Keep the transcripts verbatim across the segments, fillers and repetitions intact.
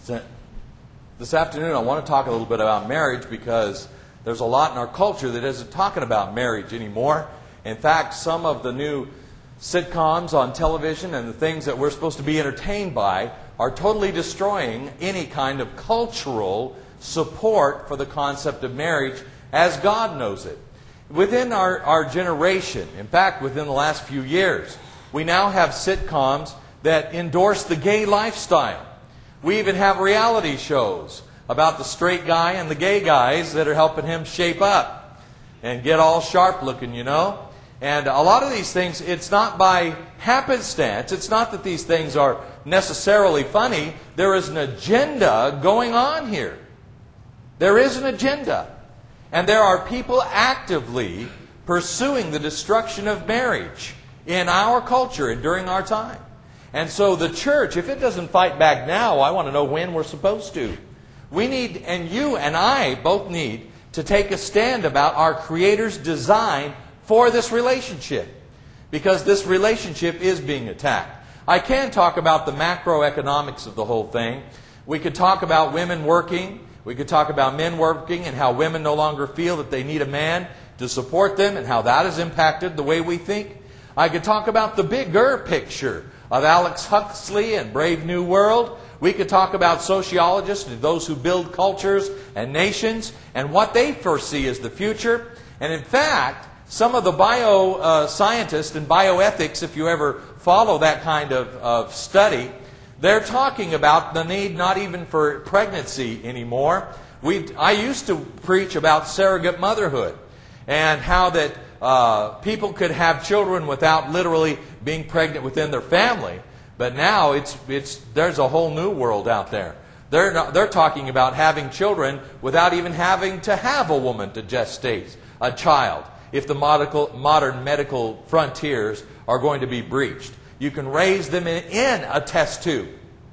This afternoon I want to talk a little bit about marriage because there's a lot in our culture that isn't talking about marriage anymore. In fact, some of the new sitcoms on television and the things that we're supposed to be entertained by are totally destroying any kind of cultural support for the concept of marriage as God knows it. Within our, our generation, in fact, within the last few years, we now have sitcoms that endorse the gay lifestyle. We even have reality shows about the straight guy and the gay guys that are helping him shape up and get all sharp looking, you know. And a lot of these things, it's not by happenstance. It's not that these things are necessarily funny. There is an agenda going on here. There is an agenda. And there are people actively pursuing the destruction of marriage in our culture and during our time. And so the church, if it doesn't fight back now, I want to know when we're supposed to. We need, and you and I both need, to take a stand about our Creator's design for this relationship. Because this relationship is being attacked. I can talk about the macroeconomics of the whole thing. We could talk about women working. We could talk about men working and how women no longer feel that they need a man to support them and how that has impacted the way we think. I could talk about the bigger picture of Aldous Huxley and Brave New World. We could talk about sociologists and those who build cultures and nations and what they foresee as the future. And in fact, some of the bioscientists and bioethics, if you ever follow that kind of, of study, they're talking about the need not even for pregnancy anymore. We, I used to preach about surrogate motherhood and how that uh, people could have children without literally being pregnant within their family. But now it's it's there's a whole new world out there. They're not, they're talking about having children without even having to have a woman to gestate a child. If the medical, modern medical frontiers are going to be breached, you can raise them in, in a test tube,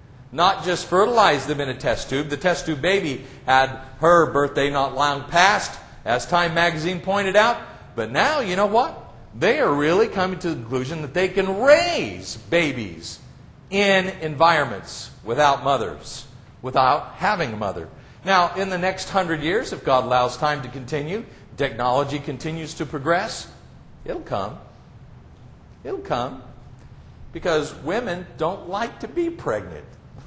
not just fertilize them in a test tube. The test tube baby had her birthday not long past, as Time magazine pointed out. But now, you know what? They are really coming to the conclusion that they can raise babies in environments without mothers, without having a mother. Now, in the next hundred years, if God allows time to continue, technology continues to progress, it'll come. It'll come. Because women don't like to be pregnant.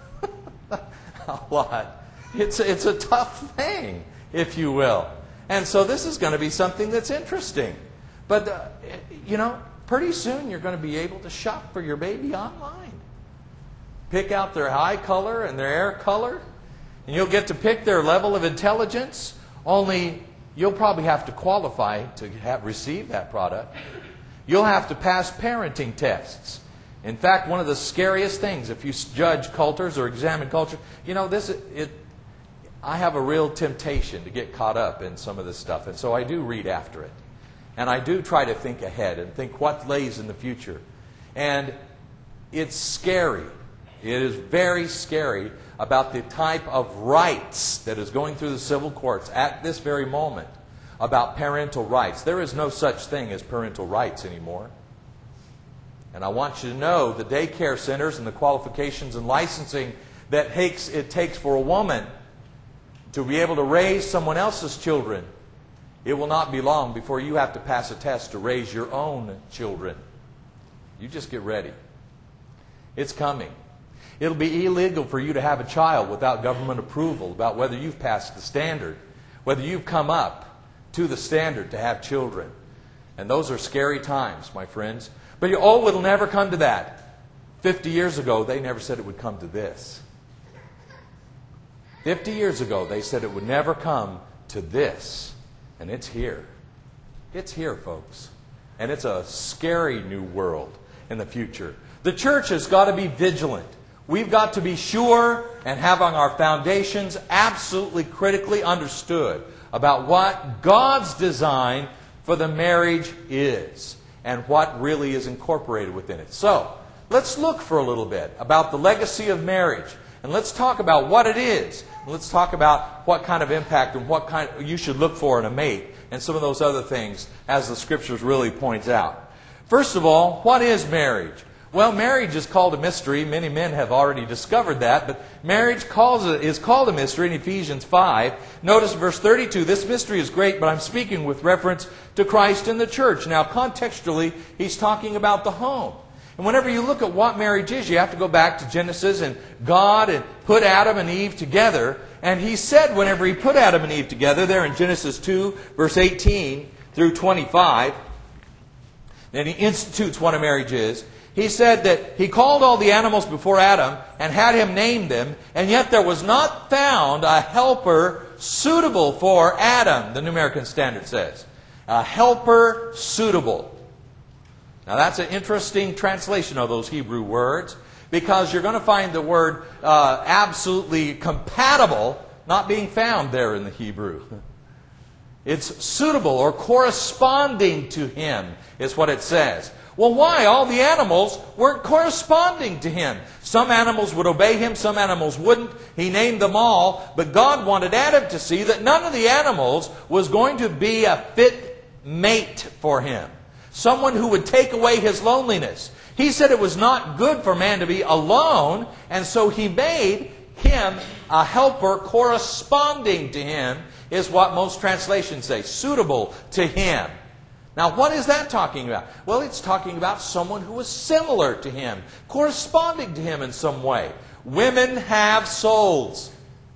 A lot. It's, it's a tough thing, if you will. And so this is going to be something that's interesting. But, uh, you know, pretty soon you're going to be able to shop for your baby online. Pick out their eye color and their hair color. And you'll get to pick their level of intelligence. Only you'll probably have to qualify to have, receive that product. You'll have to pass parenting tests. In fact, one of the scariest things, if you judge cultures or examine culture, you know, this it. I have a real temptation to get caught up in some of this stuff. And so I do read after it. And I do try to think ahead and think what lays in the future. And it's scary. It is very scary about the type of rights that is going through the civil courts at this very moment about parental rights. There is no such thing as parental rights anymore. And I want you to know the daycare centers and the qualifications and licensing that it takes for a woman to be able to raise someone else's children. It will not be long before you have to pass a test to raise your own children. You just get ready. It's coming. It'll be illegal for you to have a child without government approval about whether you've passed the standard, whether you've come up to the standard to have children. And those are scary times, my friends. But you, oh, it'll never come to that. Fifty years ago, they never said it would come to this. Fifty years ago, they said it would never come to this. And it's here. It's here, folks. And it's a scary new world in the future. The church has got to be vigilant. We've got to be sure and having our foundations absolutely critically understood about what God's design for the marriage is and what really is incorporated within it. So, let's look for a little bit about the legacy of marriage. And let's talk about what it is. Let's talk about what kind of impact and what kind you should look for in a mate and some of those other things as the Scriptures really points out. First of all, what is marriage? Well, marriage is called a mystery. Many men have already discovered that. But marriage calls it, is called a mystery in Ephesians five. Notice verse thirty-two. This mystery is great, but I'm speaking with reference to Christ and the church. Now, contextually, he's talking about the home. And whenever you look at what marriage is, you have to go back to Genesis and God and put Adam and Eve together. And he said whenever he put Adam and Eve together, there in Genesis two, verse eighteen through twenty-five, then he institutes what a marriage is. He said that he called all the animals before Adam and had him name them, and yet there was not found a helper suitable for Adam, the New American Standard says. A helper suitable. Now that's an interesting translation of those Hebrew words, because you're going to find the word uh, absolutely compatible not being found there in the Hebrew. It's suitable or corresponding to him is what it says. Well, why? All the animals weren't corresponding to him. Some animals would obey him, some animals wouldn't. He named them all, but God wanted Adam to see that none of the animals was going to be a fit mate for him. Someone who would take away his loneliness. He said it was not good for man to be alone, and so he made him a helper corresponding to him, is what most translations say, suitable to him. Now, what is that talking about? Well, it's talking about someone who was similar to him, corresponding to him in some way. Women have souls.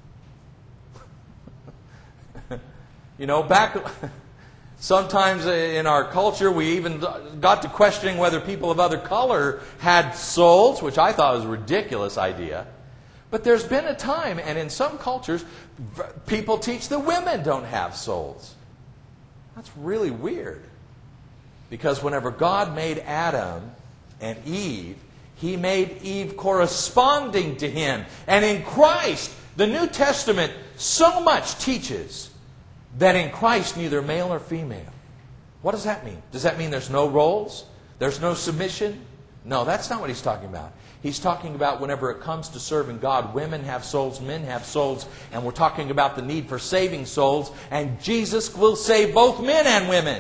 You know, back sometimes in our culture, we even got to questioning whether people of other color had souls, which I thought was a ridiculous idea. But there's been a time, and in some cultures, people teach that women don't have souls. That's really weird. Because whenever God made Adam and Eve, He made Eve corresponding to Him. And in Christ, the New Testament so much teaches that in Christ neither male nor female. What does that mean? Does that mean there's no roles? There's no submission? No, that's not what he's talking about. He's talking about whenever it comes to serving God, women have souls, men have souls, and we're talking about the need for saving souls, and Jesus will save both men and women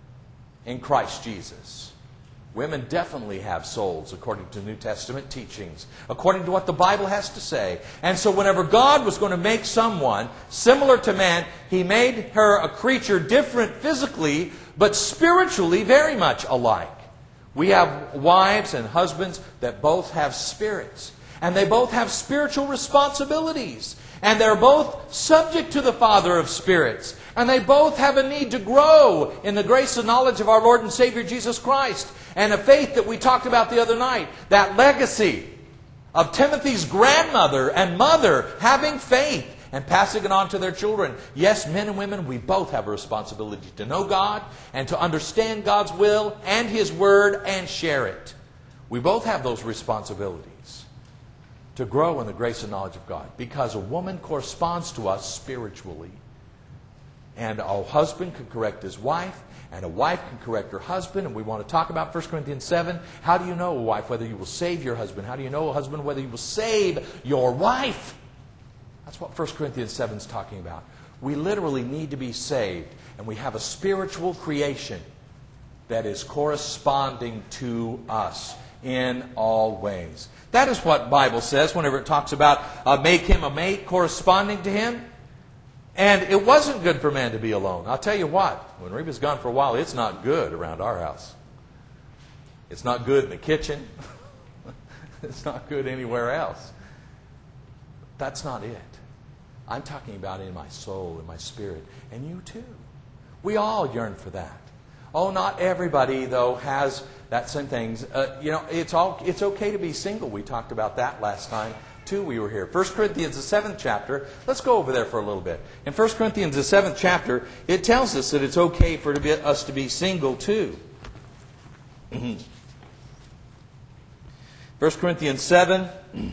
in Christ Jesus. Women definitely have souls according to New Testament teachings, according to what the Bible has to say. And so whenever God was going to make someone similar to man, He made her a creature different physically, but spiritually very much alike. We have wives and husbands that both have spirits. And they both have spiritual responsibilities. And they're both subject to the Father of spirits. And they both have a need to grow in the grace and knowledge of our Lord and Savior Jesus Christ. And a faith that we talked about the other night. That legacy of Timothy's grandmother and mother having faith and passing it on to their children. Yes, men and women, we both have a responsibility to know God and to understand God's will and His Word and share it. We both have those responsibilities to grow in the grace and knowledge of God, because a woman corresponds to us spiritually. And a husband can correct his wife, and a wife can correct her husband. And we want to talk about First Corinthians seven. How do you know, a wife, whether you will save your husband? How do you know, a husband, whether you will save your wife? That's what First Corinthians seven is talking about. We literally need to be saved. And we have a spiritual creation that is corresponding to us in all ways. That is what the Bible says whenever it talks about uh, make him a mate corresponding to him. And it wasn't good for man to be alone. I'll tell you what, when Reba's gone for a while, it's not good around our house. It's not good in the kitchen. It's not good anywhere else. That's not it. I'm talking about in my soul, in my spirit, and you too. We all yearn for that. Oh, not everybody, though, has that same things. Uh, you know, it's all it's okay to be single. We talked about that last time, too. We were here. First Corinthians, the seventh chapter. Let's go over there for a little bit. In First Corinthians, the seventh chapter, it tells us that it's okay for to be, us to be single, too. First Corinthians seven.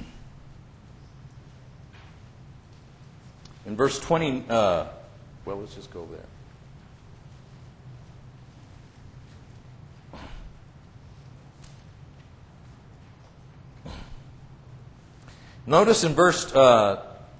In verse twenty, uh, well, let's just go over there. Notice in verse uh,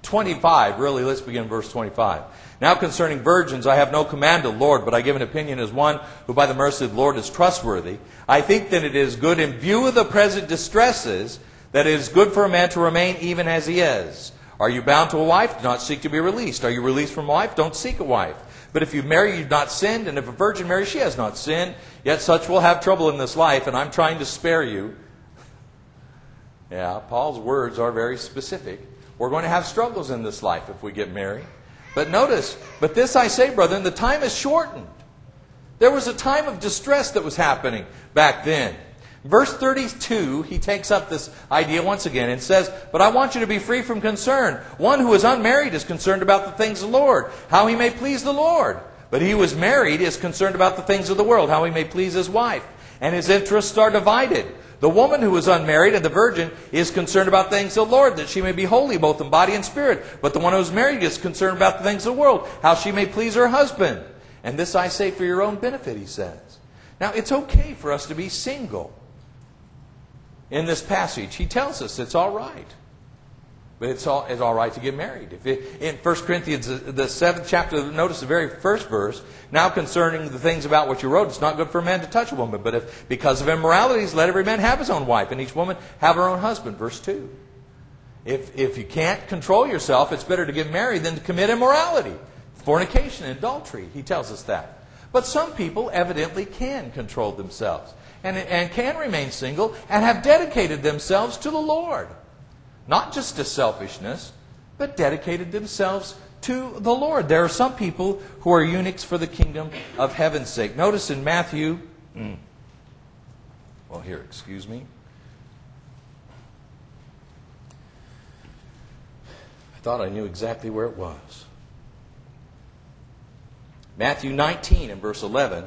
twenty-five, really, let's begin in verse twenty-five. Now concerning virgins, I have no command of the Lord, but I give an opinion as one who by the mercy of the Lord is trustworthy. I think that it is good in view of the present distresses, that it is good for a man to remain even as he is. Are you bound to a wife? Do not seek to be released. Are you released from a wife? Don't seek a wife. But if you marry, you've not sinned, and if a virgin marries, she has not sinned. Yet such will have trouble in this life, and I'm trying to spare you. Yeah, Paul's words are very specific. We're going to have struggles in this life if we get married. But notice, but this I say, brethren, the time is shortened. There was a time of distress that was happening back then. Verse thirty-two, he takes up this idea once again and says, but I want you to be free from concern. One who is unmarried is concerned about the things of the Lord, how he may please the Lord. But he who is married is concerned about the things of the world, how he may please his wife. And his interests are divided. The woman who is unmarried and the virgin is concerned about things of the Lord, that she may be holy both in body and spirit. But the one who is married is concerned about the things of the world, how she may please her husband. And this I say for your own benefit, he says. Now, it's okay for us to be single. In this passage, he tells us it's all right. But it's all, it's all right to get married. If it, in First Corinthians, the seventh chapter, notice the very first verse. Now concerning the things about which you wrote, it's not good for a man to touch a woman. But if because of immoralities, let every man have his own wife, and each woman have her own husband. Verse two. If, if you can't control yourself, it's better to get married than to commit immorality. Fornication and adultery, he tells us that. But some people evidently can control themselves. And, and can remain single and have dedicated themselves to the Lord. Not just to selfishness, but dedicated themselves to the Lord. There are some people who are eunuchs for the kingdom of heaven's sake. Notice in Matthew, mm, well here, excuse me. I thought I knew exactly where it was. Matthew nineteen and verse eleven.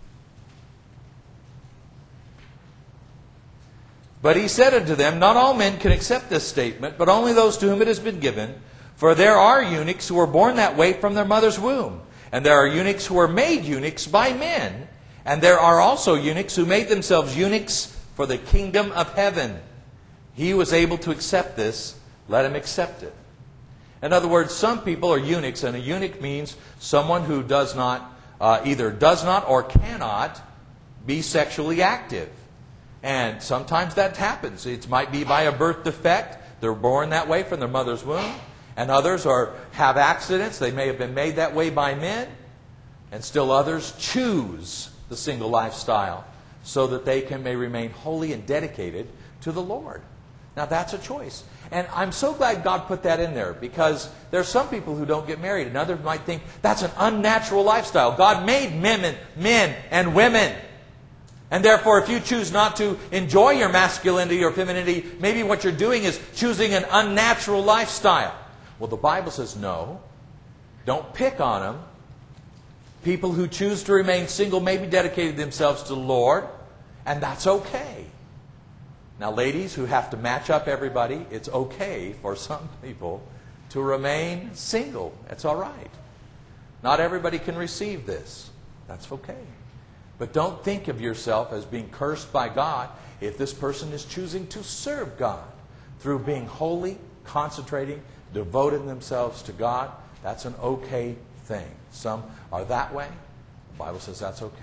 But he said unto them, not all men can accept this statement, but only those to whom it has been given. For there are eunuchs who are born that way from their mother's womb. And there are eunuchs who are made eunuchs by men. And there are also eunuchs who made themselves eunuchs for the kingdom of heaven. He who was able to accept this, let him accept it. In other words, some people are eunuchs, and a eunuch means someone who does not, uh, either does not or cannot be sexually active. And sometimes that happens. It might be by a birth defect. They're born that way from their mother's womb. And others are have accidents. They may have been made that way by men. And still others choose the single lifestyle so that they can may remain holy and dedicated to the Lord. Now that's a choice. And I'm so glad God put that in there, because there's some people who don't get married, and others might think that's an unnatural lifestyle. God made men, men and women. And therefore, if you choose not to enjoy your masculinity or femininity, maybe what you're doing is choosing an unnatural lifestyle. Well, the Bible says no. Don't pick on them. People who choose to remain single maybe dedicated themselves to the Lord, and that's okay. Now, ladies who have to match up everybody, it's okay for some people to remain single. That's all right. Not everybody can receive this. That's okay. But don't think of yourself as being cursed by God if this person is choosing to serve God through being holy, concentrating, devoting themselves to God. That's an okay thing. Some are that way. The Bible says that's okay.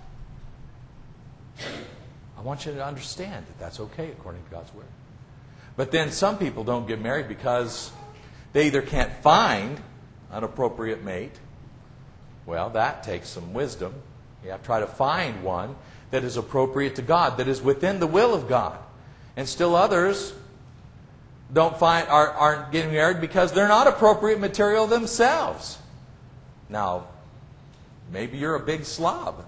I want you to understand that that's okay according to God's Word. But then some people don't get married because they either can't find an appropriate mate. Well, that takes some wisdom. You have to try to find one that is appropriate to God, that is within the will of God. And still others don't find are, aren't getting married because they're not appropriate material themselves. Now, maybe you're a big slob.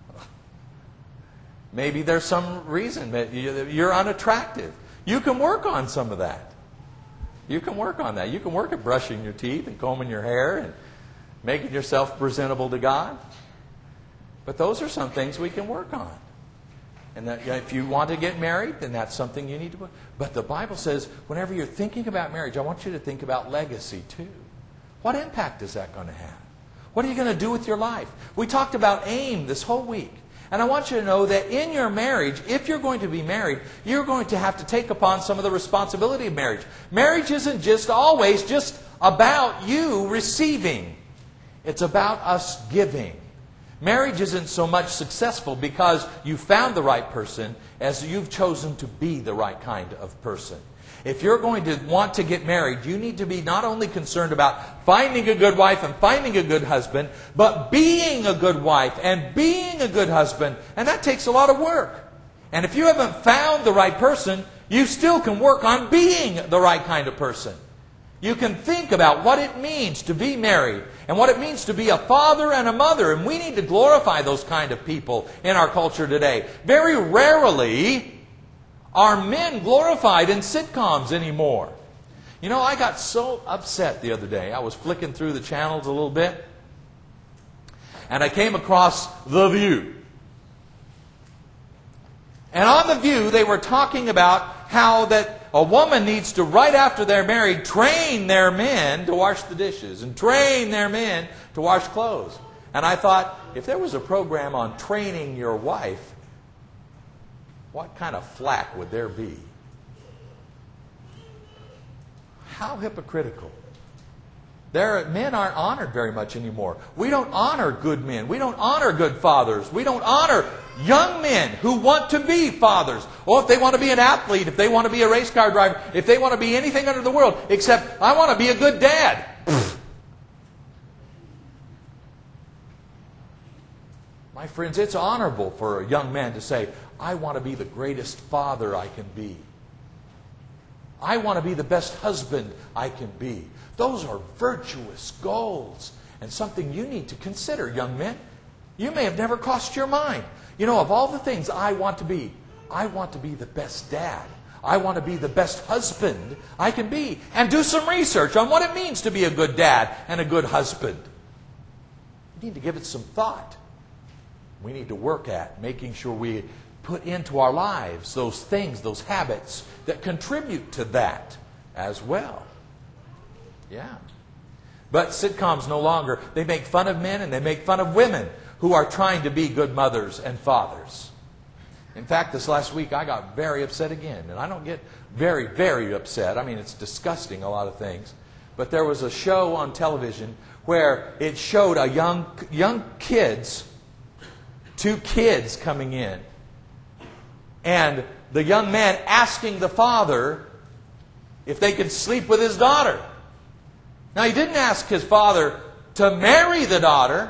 Maybe there's some reason that you're unattractive. You can work on some of that. You can work on that. You can work at brushing your teeth and combing your hair and making yourself presentable to God. But those are some things we can work on. And that if you want to get married, then that's something you need to. But the Bible says, whenever you're thinking about marriage, I want you to think about legacy too. What impact is that going to have? What are you going to do with your life? We talked about aim this whole week. And I want you to know that in your marriage, if you're going to be married, you're going to have to take upon some of the responsibility of marriage. Marriage isn't just always just about you receiving. It's about us giving. Marriage isn't so much successful because you found the right person as you've chosen to be the right kind of person. If you're going to want to get married, you need to be not only concerned about finding a good wife and finding a good husband, but being a good wife and being a good husband. And that takes a lot of work. And if you haven't found the right person, you still can work on being the right kind of person. You can think about what it means to be married and what it means to be a father and a mother. And we need to glorify those kind of people in our culture today. Very rarely are men glorified in sitcoms anymore. You know, I got so upset the other day. I was flicking through the channels a little bit, and I came across The View. And on The View, they were talking about how that a woman needs to, right after they're married, train their men to wash the dishes and train their men to wash clothes. And I thought, if there was a program on training your wife, what kind of flack would there be? How hypocritical. There, men aren't honored very much anymore. We don't honor good men. We don't honor good fathers. We don't honor young men who want to be fathers. Or if they want to be an athlete, if they want to be a race car driver, if they want to be anything under the world, except, I want to be a good dad. My friends, it's honorable for a young man to say, I want to be the greatest father I can be. I want to be the best husband I can be. Those are virtuous goals and something you need to consider, young men. You may have never crossed your mind. You know, of all the things I want to be, I want to be the best dad. I want to be the best husband I can be. And do some research on what it means to be a good dad and a good husband. You need to give it some thought. We need to work at making sure we put into our lives those things, those habits that contribute to that as well. Yeah. But sitcoms no longer, they make fun of men and they make fun of women who are trying to be good mothers and fathers. In fact, this last week I got very upset again. And I don't get very, very upset. I mean, it's disgusting, a lot of things. But there was a show on television where it showed a young, young kids, two kids coming in. And the young man asking the father if they could sleep with his daughter. Now, he didn't ask his father to marry the daughter.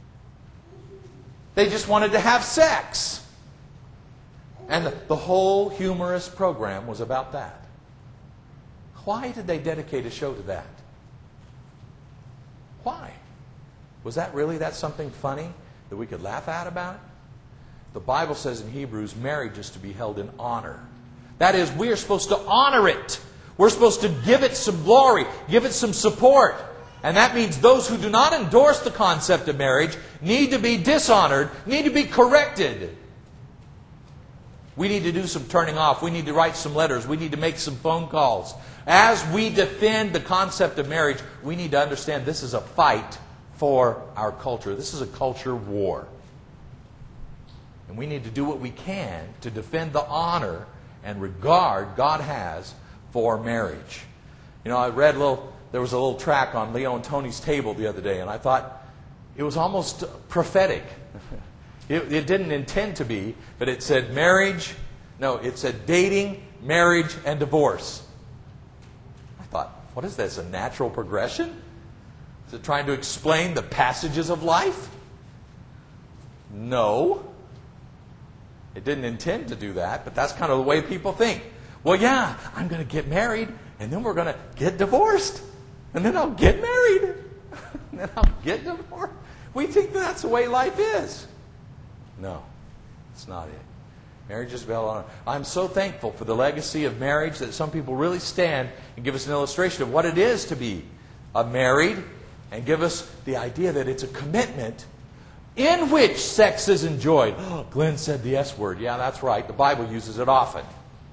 They just wanted to have sex. And the, the whole humorous program was about that. Why did they dedicate a show to that? Why? Was that really that something funny that we could laugh at about it? The Bible says in Hebrews, marriage is to be held in honor. That is, we are supposed to honor it. We're supposed to give it some glory, give it some support. And that means those who do not endorse the concept of marriage need to be dishonored, need to be corrected. We need to do some turning off. We need to write some letters. We need to make some phone calls. As we defend the concept of marriage, we need to understand this is a fight for our culture. This is a culture war. And we need to do what we can to defend the honor and regard God has for marriage. You know, I read a little, there was a little track on Leo and Tony's table the other day, and I thought it was almost prophetic. It, it didn't intend to be, but it said marriage, no, it said dating, marriage, and divorce. I thought, what is this, a natural progression? Is it trying to explain the passages of life? No. It didn't intend to do that, but that's kind of the way people think. Well, yeah, I'm going to get married, and then we're going to get divorced. And then I'll get married. And then I'll get divorced. We think that's the way life is. No, it's not it. Marriage is built on. I'm so thankful for the legacy of marriage that some people really stand and give us an illustration of what it is to be a married, and give us the idea that it's a commitment in which sex is enjoyed. Oh, Glenn said the S word. Yeah, that's right. The Bible uses it often.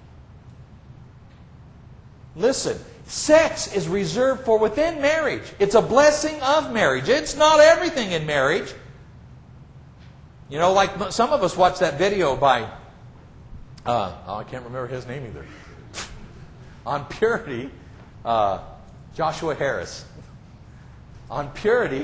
Listen, sex is reserved for within marriage. It's a blessing of marriage. It's not everything in marriage. You know, like some of us watched that video by, uh, oh, I can't remember his name either, on purity. Uh, Joshua Harris, on purity.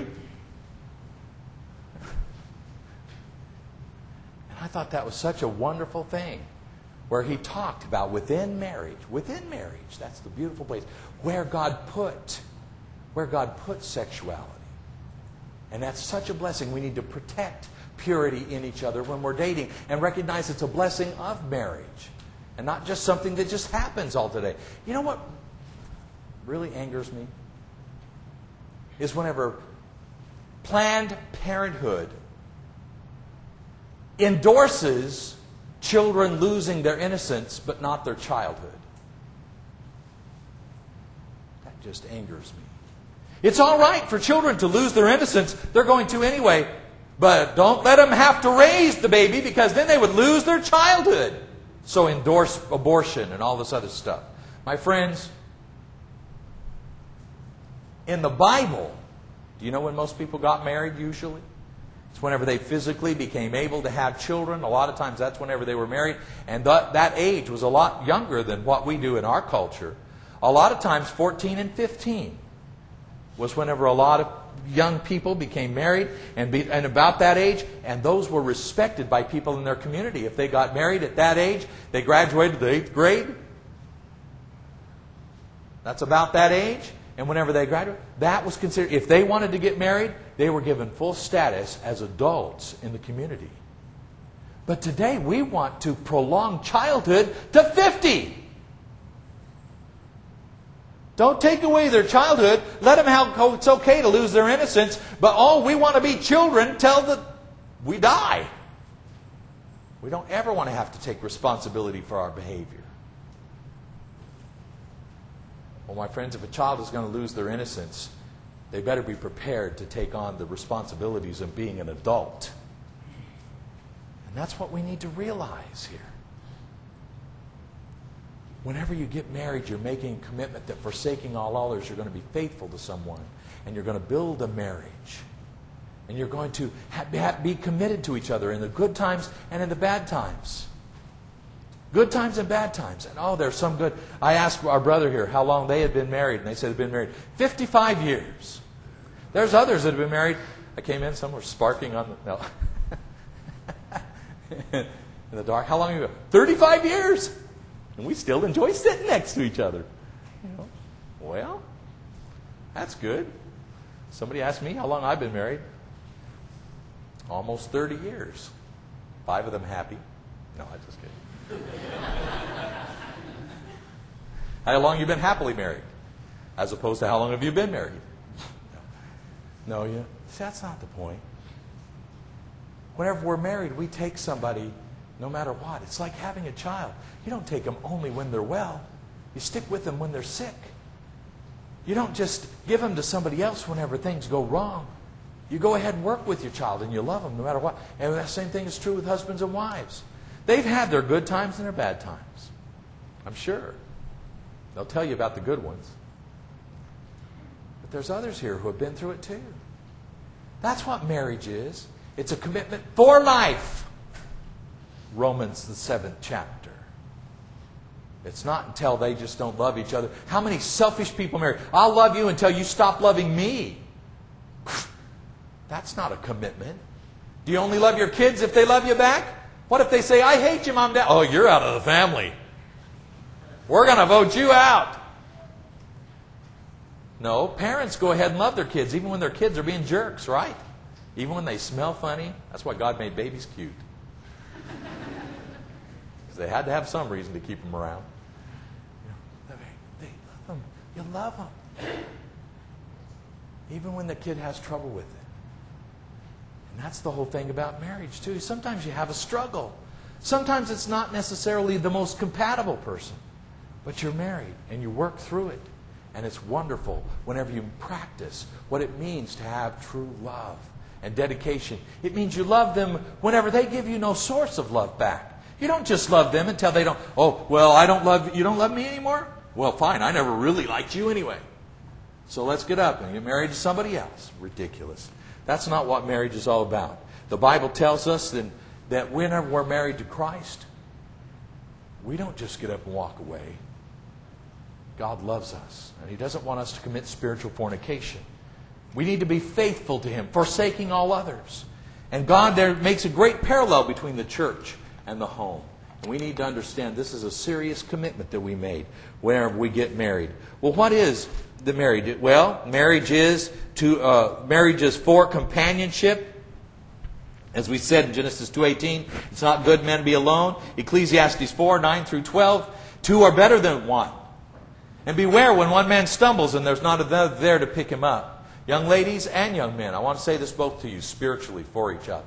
And I thought that was such a wonderful thing, where he talked about within marriage, within marriage, that's the beautiful place, where God put, where God put sexuality. And that's such a blessing. We need to protect purity in each other when we're dating and recognize it's a blessing of marriage and not just something that just happens all today. You know what really angers me? Is whenever Planned Parenthood endorses children losing their innocence but not their childhood. That just angers me. It's all right for children to lose their innocence. They're going to anyway. But don't let them have to raise the baby, because then they would lose their childhood. So endorse abortion and all this other stuff. My friends, in the Bible, do you know when most people got married usually? It's whenever they physically became able to have children. A lot of times that's whenever they were married. And that, that age was a lot younger than what we do in our culture. A lot of times fourteen and fifteen was whenever a lot of young people became married, and, be, and about that age, and those were respected by people in their community. If they got married at that age, they graduated the eighth grade. That's about that age. And whenever they graduated, that was considered, if they wanted to get married, they were given full status as adults in the community. But today we want to prolong childhood to fifty. Don't take away their childhood. Let them have, it's okay to lose their innocence. But oh, we want to be children till the, we die. We don't ever want to have to take responsibility for our behavior. Well, my friends, if a child is going to lose their innocence, they better be prepared to take on the responsibilities of being an adult. And that's what we need to realize here. Whenever you get married, you're making a commitment that forsaking all others, you're going to be faithful to someone. And you're going to build a marriage. And you're going to ha- be committed to each other in the good times and in the bad times. Good times and bad times. And oh, there's some good. I asked our brother here how long they had been married. And they said they'd been married fifty-five years. There's others that have been married. I came in, some were sparking on the... No. In the dark. How long have you been? thirty-five years. And we still enjoy sitting next to each other. You know, well, that's good. Somebody asked me how long I've been married. Almost thirty years. Five of them happy. No, I'm just kidding. How long have you been happily married? As opposed to how long have you been married? No, yeah. See, that's not the point. Whenever we're married, we take somebody no matter what. It's like having a child. You don't take them only when they're well. You stick with them when they're sick. You don't just give them to somebody else whenever things go wrong. You go ahead and work with your child and you love them no matter what. And that same thing is true with husbands and wives. They've had their good times and their bad times. I'm sure. They'll tell you about the good ones. But there's others here who have been through it too. That's what marriage is. It's a commitment for life. Romans, the seventh chapter. It's not until they just don't love each other. How many selfish people marry? I'll love you until you stop loving me. That's not a commitment. Do you only love your kids if they love you back? What if they say, I hate you, Mom, Dad? Oh, you're out of the family. We're going to vote you out. No, parents go ahead and love their kids, even when their kids are being jerks, right? Even when they smell funny. That's why God made babies cute. Because they had to have some reason to keep them around. You know, they love them. You love them. Even when the kid has trouble with it. And that's the whole thing about marriage, too. Sometimes you have a struggle. Sometimes it's not necessarily the most compatible person. But you're married and you work through it. And it's wonderful whenever you practice what it means to have true love and dedication. It means you love them whenever they give you no source of love back. You don't just love them until they don't, oh, well, I don't love, you don't love me anymore? Well, fine, I never really liked you anyway. So let's get up and get married to somebody else. Ridiculous. That's not what marriage is all about. The Bible tells us that, that whenever we're married to Christ, we don't just get up and walk away. God loves us, and He doesn't want us to commit spiritual fornication. We need to be faithful to Him, forsaking all others. And God there makes a great parallel between the church and the home. And we need to understand this is a serious commitment that we made whenever we get married. Well, what is the marriage? Well, marriage is to uh, marriage is for companionship. As we said in Genesis two eighteen, it's not good men to be alone. Ecclesiastes four nine through twelve, two are better than one. And beware when one man stumbles and there's not another there to pick him up. Young ladies and young men, I want to say this both to you, spiritually for each other.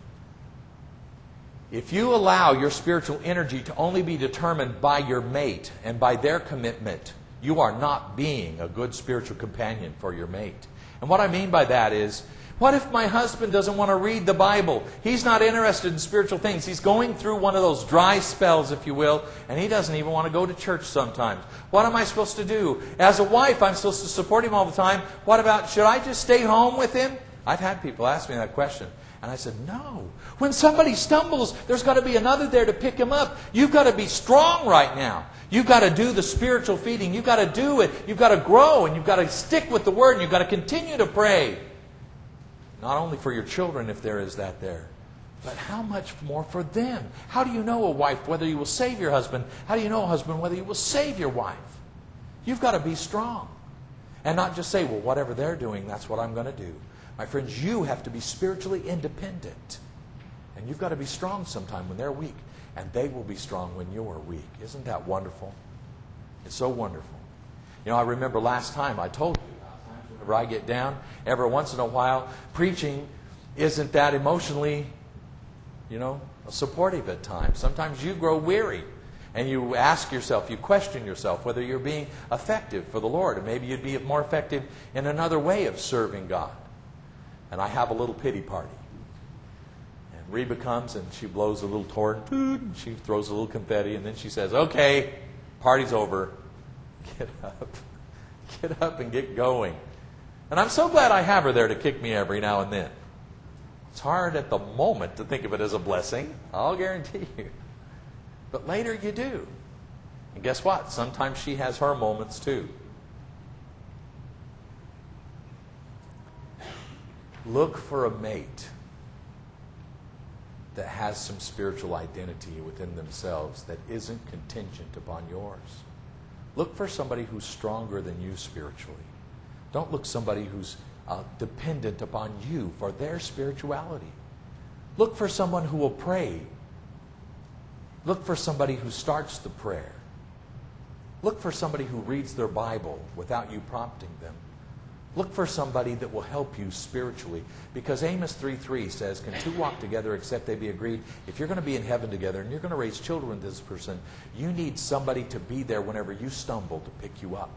If you allow your spiritual energy to only be determined by your mate and by their commitment, you are not being a good spiritual companion for your mate. And what I mean by that is, what if my husband doesn't want to read the Bible? He's not interested in spiritual things. He's going through one of those dry spells, if you will, and he doesn't even want to go to church sometimes. What am I supposed to do? As a wife, I'm supposed to support him all the time. What about, should I just stay home with him? I've had people ask me that question. And I said, no. When somebody stumbles, there's got to be another there to pick him up. You've got to be strong right now. You've got to do the spiritual feeding. You've got to do it. You've got to grow, and you've got to stick with the Word, and you've got to continue to pray. Not only for your children, if there is that there, but how much more for them? How do you know a wife whether you will save your husband? How do you know a husband whether you will save your wife? You've got to be strong. And not just say, well, whatever they're doing, that's what I'm going to do. My friends, you have to be spiritually independent. And you've got to be strong sometime when they're weak. And they will be strong when you're weak. Isn't that wonderful? It's so wonderful. You know, I remember last time I told you, whenever I get down, every once in a while, preaching isn't that emotionally, you know, supportive at times. Sometimes you grow weary and you ask yourself, you question yourself whether you're being effective for the Lord. And maybe you'd be more effective in another way of serving God. And I have a little pity party. And Reba comes and she blows a little torch, and she throws a little confetti, and then she says, okay, party's over. Get up. Get up and get going. And I'm so glad I have her there to kick me every now and then. It's hard at the moment to think of it as a blessing, I'll guarantee you. But later you do. And guess what? Sometimes she has her moments too. Look for a mate that has some spiritual identity within themselves that isn't contingent upon yours. Look for somebody who's stronger than you spiritually. Don't look somebody who's uh, dependent upon you for their spirituality. Look for someone who will pray. Look for somebody who starts the prayer. Look for somebody who reads their Bible without you prompting them. Look for somebody that will help you spiritually. Because Amos three three says, can two walk together except they be agreed? If you're going to be in heaven together and you're going to raise children with this person, you need somebody to be there whenever you stumble to pick you up.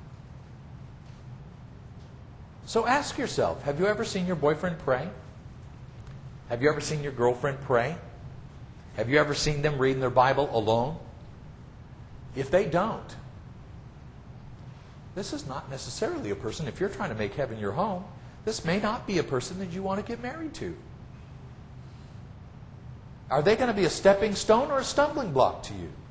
So ask yourself, have you ever seen your boyfriend pray? Have you ever seen your girlfriend pray? Have you ever seen them reading their Bible alone? If they don't, this is not necessarily a person, if you're trying to make heaven your home, this may not be a person that you want to get married to. Are they going to be a stepping stone or a stumbling block to you?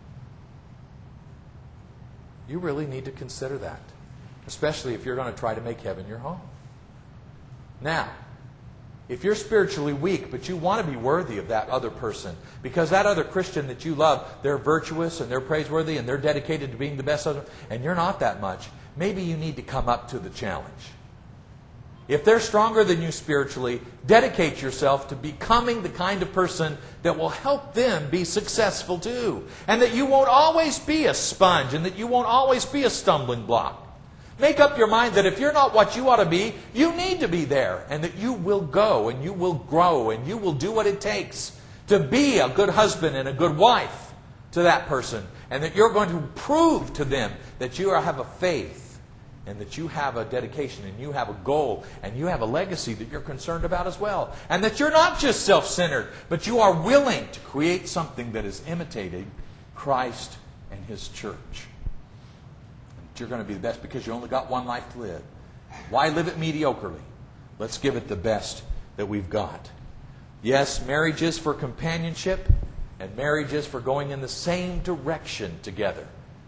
You really need to consider that, especially if you're going to try to make heaven your home. Now, if you're spiritually weak, but you want to be worthy of that other person, because that other Christian that you love, they're virtuous and they're praiseworthy and they're dedicated to being the best husband, and you're not that much, maybe you need to come up to the challenge. If they're stronger than you spiritually, dedicate yourself to becoming the kind of person that will help them be successful too. And that you won't always be a sponge, and that you won't always be a stumbling block. Make up your mind that if you're not what you ought to be, you need to be there. And that you will go and you will grow and you will do what it takes to be a good husband and a good wife to that person. And that you're going to prove to them that you have a faith and that you have a dedication and you have a goal and you have a legacy that you're concerned about as well. And that you're not just self-centered, but you are willing to create something that is imitating Christ and His church. You're going to be the best because you only got one life to live. Why live it mediocrely? Let's give it the best that we've got. Yes, marriage is for companionship, and marriage is for going in the same direction together.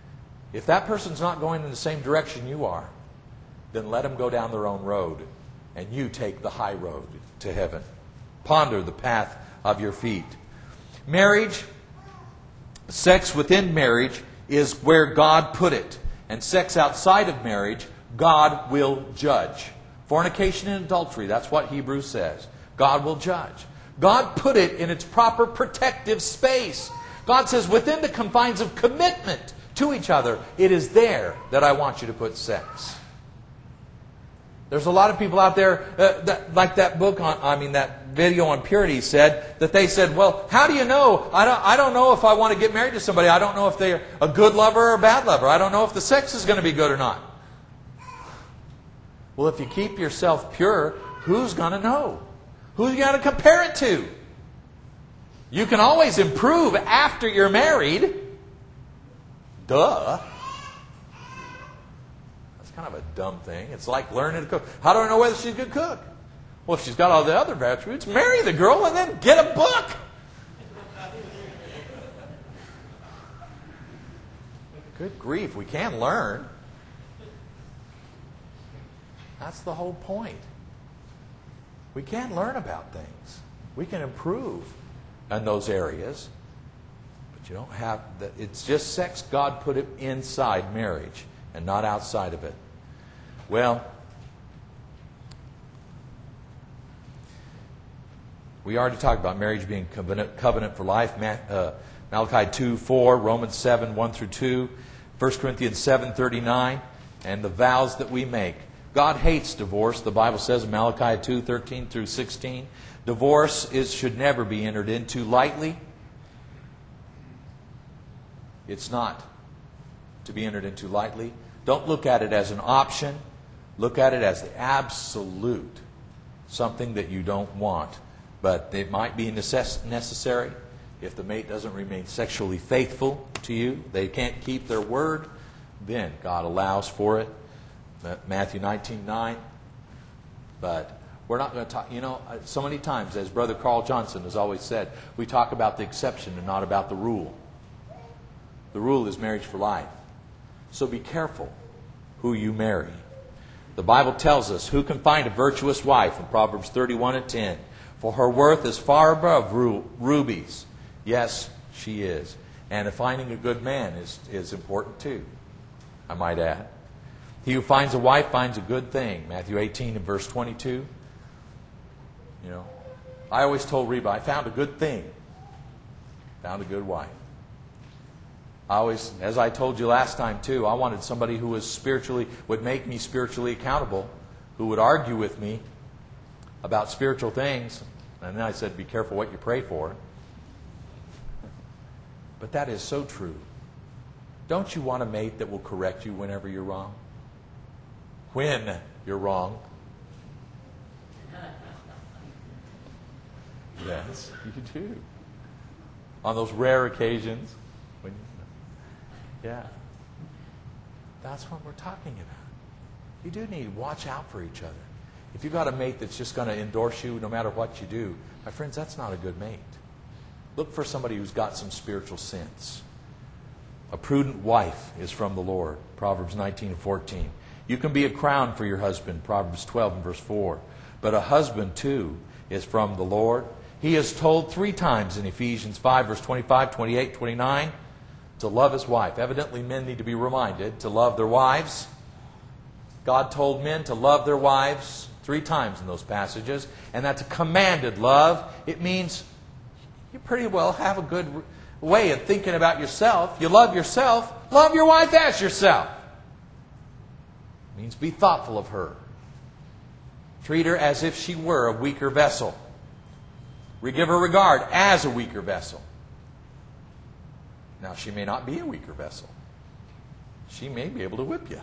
If that person's not going in the same direction you are, then let them go down their own road, and you take the high road to heaven. Ponder the path of your feet. Marriage, sex within marriage is where God put it. And sex outside of marriage, God will judge. Fornication and adultery, that's what Hebrews says. God will judge. God put it in its proper protective space. God says within the confines of commitment to each other, it is there that I want you to put sex. There's a lot of people out there, uh, that, like that book on, I mean, that video on purity said, that they said, well, how do you know? I don't, I don't know if I want to get married to somebody. I don't know if they're a good lover or a bad lover. I don't know if the sex is going to be good or not. Well, if you keep yourself pure, who's going to know? Who are you going to compare it to? You can always improve after you're married. Duh. That's kind of a dumb thing. It's like learning to cook. How do I know whether she's a good cook? Well, if she's got all the other attributes, marry the girl and then get a book. Good grief, we can learn. That's the whole point. We can learn about things. We can improve in those areas. But you don't have... The, it's just sex. God put it inside marriage and not outside of it. Well, we already talked about marriage being covenant, covenant for life. Uh, Malachi two four, Romans seven one through two, First Corinthians seven thirty-nine, and the vows that we make. God hates divorce. The Bible says in Malachi two thirteen through sixteen, divorce is should never be entered into lightly. It's not to be entered into lightly. Don't look at it as an option. Look at it as the absolute, something that you don't want. But it might be necess- necessary if the mate doesn't remain sexually faithful to you. They can't keep their word. Then God allows for it. Matthew nineteen nine. But we're not going to talk, you know, so many times, as Brother Carl Johnson has always said, we talk about the exception and not about the rule. The rule is marriage for life. So be careful who you marry. The Bible tells us, who can find a virtuous wife? In Proverbs thirty-one and ten. For her worth is far above ru- rubies. Yes, she is. And finding a good man is, is important too, I might add. He who finds a wife finds a good thing. Matthew eighteen and verse twenty-two. You know, I always told Reba, I found a good thing. Found a good wife. I always, as I told you last time too, I wanted somebody who was spiritually, would make me spiritually accountable, who would argue with me about spiritual things. And then I said, be careful what you pray for. But that is so true. Don't you want a mate that will correct you whenever you're wrong? When you're wrong. Yes, you do. On those rare occasions. When you, yeah. That's what we're talking about. You do need to watch out for each other. If you've got a mate that's just going to endorse you no matter what you do, my friends, that's not a good mate. Look for somebody who's got some spiritual sense. A prudent wife is from the Lord. Proverbs nineteen and fourteen. You can be a crown for your husband. Proverbs twelve and verse four. But a husband, too, is from the Lord. He is told three times in Ephesians five, verse twenty-five, twenty-eight, twenty-nine, to love his wife. Evidently, men need to be reminded to love their wives. God told men to love their wives three times in those passages. And that's a commanded love. It means you pretty well have a good way of thinking about yourself. You love yourself. Love your wife as yourself. It means be thoughtful of her. Treat her as if she were a weaker vessel. Give her regard as a weaker vessel. Now, she may not be a weaker vessel. She may be able to whip you.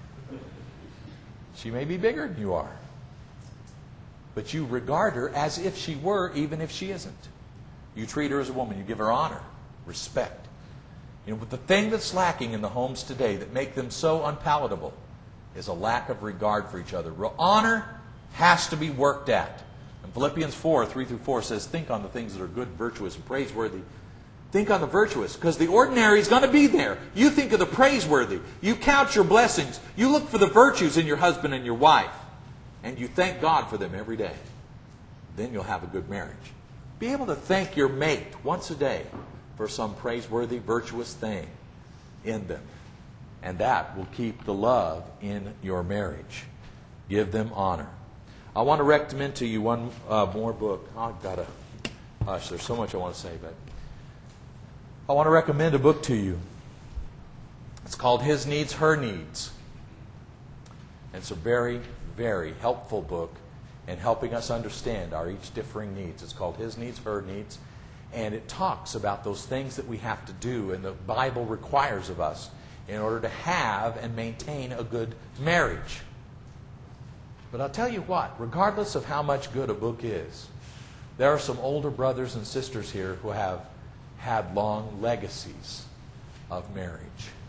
She may be bigger than you are. But you regard her as if she were, even if she isn't. You treat her as a woman. You give her honor, respect. You know, but the thing that's lacking in the homes today that make them so unpalatable is a lack of regard for each other. Honor has to be worked at. And Philippians four, three through four says, think on the things that are good, virtuous, and praiseworthy. Think on the virtuous, because the ordinary is going to be there. You think of the praiseworthy. You count your blessings. You look for the virtues in your husband and your wife. And you thank God for them every day. Then you'll have a good marriage. Be able to thank your mate once a day for some praiseworthy, virtuous thing in them. And that will keep the love in your marriage. Give them honor. I want to recommend to you one uh, more book. I've got to, gosh, there's so much I want to say, but I want to recommend a book to you. It's called His Needs, Her Needs. And it's a very, very helpful book in helping us understand our each differing needs. It's called His Needs, Her Needs. And it talks about those things that we have to do and the Bible requires of us in order to have and maintain a good marriage. But I'll tell you what, regardless of how much good a book is, there are some older brothers and sisters here who have had long legacies of marriage.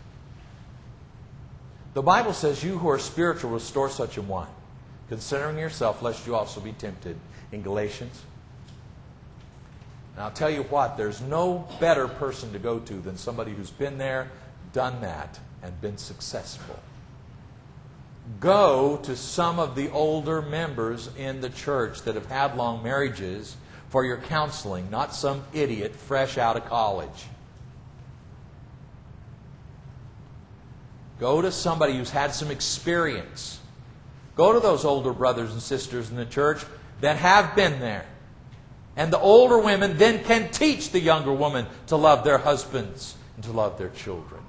The Bible says, you who are spiritual, restore such an one, considering yourself, lest you also be tempted, in Galatians. And I'll tell you what, there's no better person to go to than somebody who's been there, done that, and been successful. Go to some of the older members in the church that have had long marriages for your counseling, not some idiot fresh out of college. Go to somebody who's had some experience. Go to those older brothers and sisters in the church that have been there. And the older women then can teach the younger woman to love their husbands and to love their children.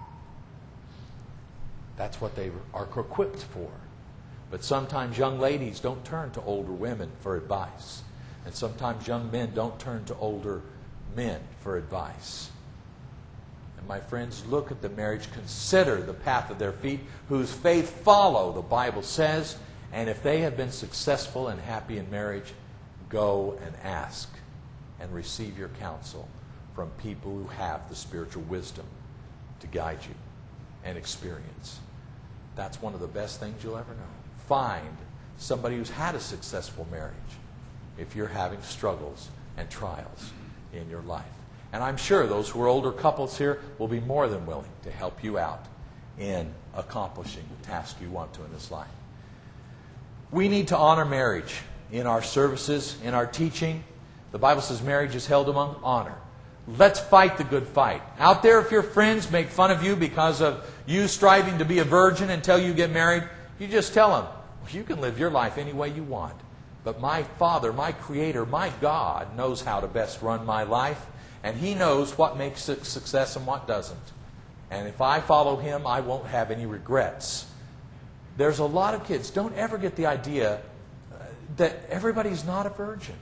That's what they are equipped for. But sometimes young ladies don't turn to older women for advice. And sometimes young men don't turn to older men for advice. And my friends, look at the marriage. Consider the path of their feet, whose faith follow, the Bible says. And if they have been successful and happy in marriage, go and ask and receive your counsel from people who have the spiritual wisdom to guide you and experience. That's one of the best things you'll ever know. Find somebody who's had a successful marriage if you're having struggles and trials in your life. And I'm sure those who are older couples here will be more than willing to help you out in accomplishing the task you want to in this life. We need to honor marriage in our services, in our teaching. The Bible says marriage is held among honor. Let's fight the good fight. Out there, if your friends make fun of you because of you striving to be a virgin until you get married, you just tell them, well, you can live your life any way you want. But my Father, my Creator, my God knows how to best run my life. And He knows what makes it success and what doesn't. And if I follow Him, I won't have any regrets. There's a lot of kids, don't ever get the idea that everybody's not a virgin.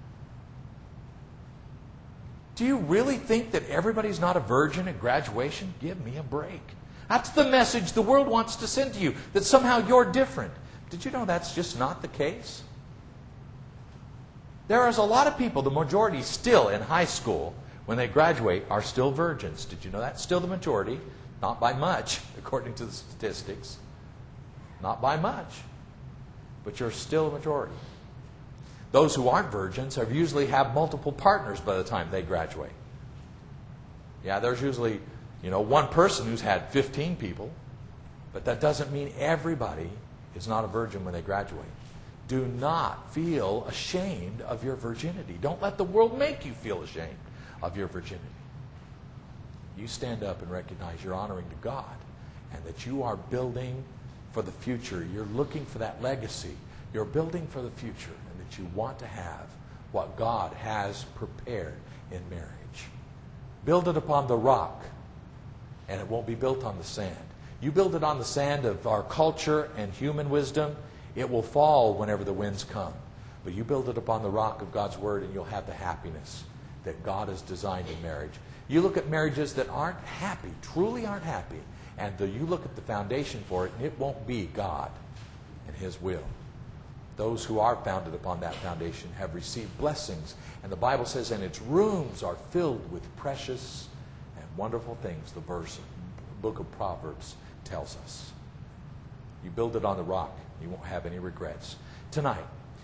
Do you really think that everybody's not a virgin at graduation? Give me a break. That's the message the world wants to send to you, that somehow you're different. Did you know that's just not the case? There is a lot of people, the majority still in high school, when they graduate, are still virgins. Did you know that's still the majority? Not by much, according to the statistics. Not by much. But you're still a majority. Those who aren't virgins have usually have multiple partners by the time they graduate. Yeah, there's usually, you know, one person who's had fifteen people, but that doesn't mean everybody is not a virgin when they graduate. Do not feel ashamed of your virginity. Don't let the world make you feel ashamed of your virginity. You stand up and recognize you're honoring to God and that you are building for the future. You're looking for that legacy. You're building for the future, and that you want to have what God has prepared in marriage. Build it upon the rock, and it won't be built on the sand. You build it on the sand of our culture and human wisdom, it will fall whenever the winds come. But you build it upon the rock of God's Word, and you'll have the happiness that God has designed in marriage. You look at marriages that aren't happy, truly aren't happy, and the, you look at the foundation for it, and it won't be God and His will. Those who are founded upon that foundation have received blessings. And the Bible says, and its rooms are filled with precious and wonderful things, the verse, book of Proverbs tells us. You build it on the rock, you won't have any regrets. Tonight,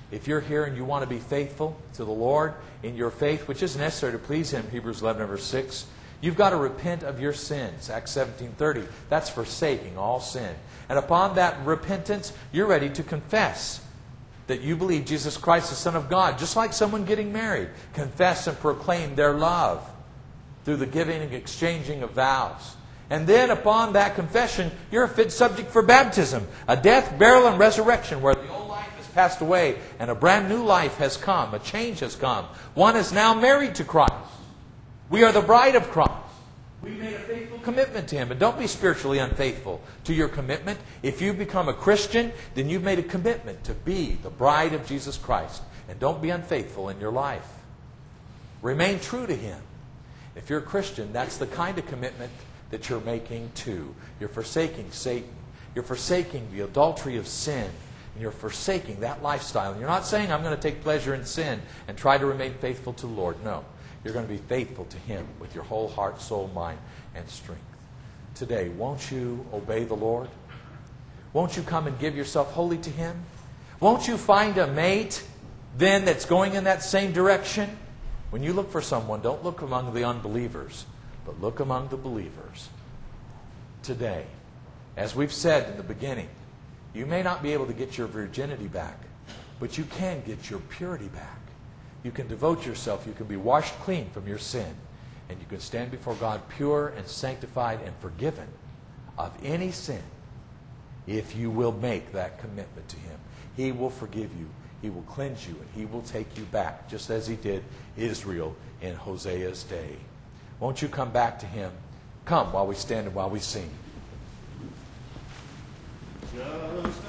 If you're here and you want to be faithful to the Lord in your faith, which is necessary to please Him, Hebrews eleven, verse six, you've got to repent of your sins. Acts seventeen thirty. That's forsaking all sin. And upon that repentance, you're ready to confess that you believe Jesus Christ, the Son of God, just like someone getting married. Confess and proclaim their love through the giving and exchanging of vows. And then upon that confession, you're a fit subject for baptism. A death, burial, and resurrection where the old life has passed away and a brand new life has come. A change has come. One is now married to Christ. We are the bride of Christ. We made a faithful commitment to Him. And don't be spiritually unfaithful to your commitment. If you become a Christian, then you've made a commitment to be the bride of Jesus Christ. And don't be unfaithful in your life. Remain true to Him. If you're a Christian, that's the kind of commitment that you're making too. You're forsaking Satan. You're forsaking the adultery of sin. And you're forsaking that lifestyle. And you're not saying, I'm going to take pleasure in sin and try to remain faithful to the Lord. No. You're going to be faithful to Him with your whole heart, soul, mind, and strength. Today, won't you obey the Lord? Won't you come and give yourself wholly to Him? Won't you find a mate then that's going in that same direction? When you look for someone, don't look among the unbelievers, but look among the believers. Today, as we've said in the beginning, you may not be able to get your virginity back, but you can get your purity back. You can devote yourself. You can be washed clean from your sin. And you can stand before God pure and sanctified and forgiven of any sin if you will make that commitment to Him. He will forgive you. He will cleanse you. And He will take you back, just as He did Israel in Hosea's day. Won't you come back to Him? Come while we stand and while we sing. Just